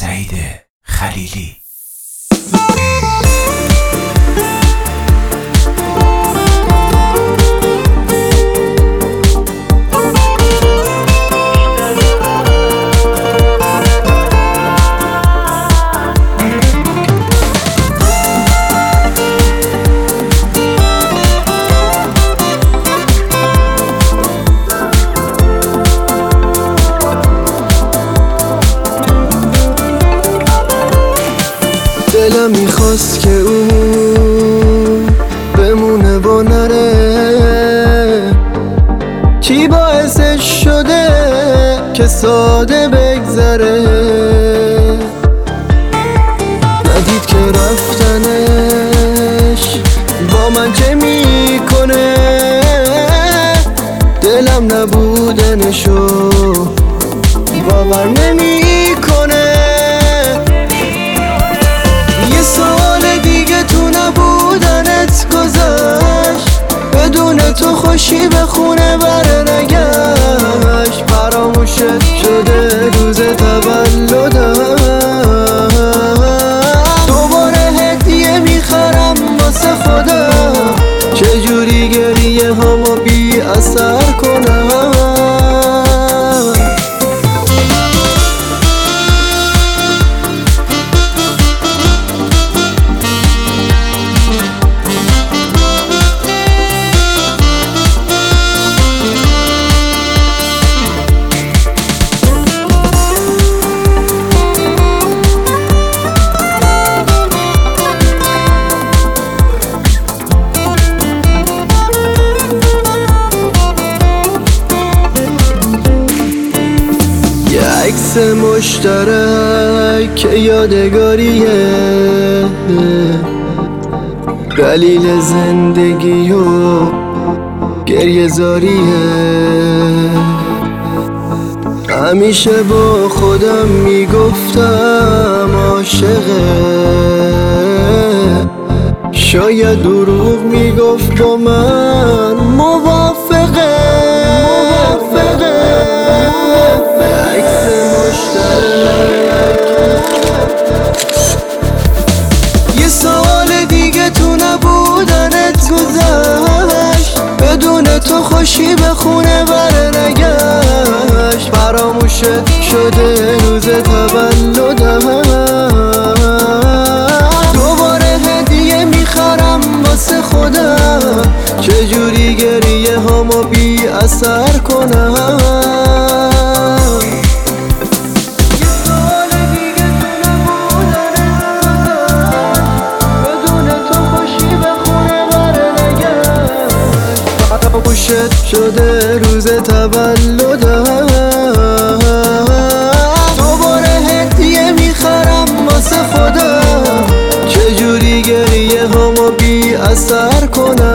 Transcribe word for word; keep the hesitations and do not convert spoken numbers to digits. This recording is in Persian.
سعید خلیلی. دلم میخواست که او بمونه و نره، کی باعثش شده که ساده بگذره، ندید که رفتنش با من چه میکنه، دلم نبودنشو باور نمیکنه. سال دیگه تو نبودنت گذشت، بدون تو خوشی به خونه بر نگشت، فراموشت شده روز تولدم، دوباره هدیه میخرم واسه خودم، چجوری گریه هامو بی اثر کنم. عکس مشترک که یادگاریه، دلیل زندگی و گریه زاریه، همیشه با خودم میگفتم عاشقه، شاید دروغ میگفت با من موافقه. یه سال دیگه تو نبودنت گذشت، بدون تو خوشی به خونه بر نگشت، فراموشت شده روز تولدم، دوباره هدیه میخرم واسه خودم، چجوری گریه هامو بی اثر کنم. فراموشت شده روز تولدم، دوباره هدیه میخرم واسه خودم، چجوری گریه هامو بی اثر کنم.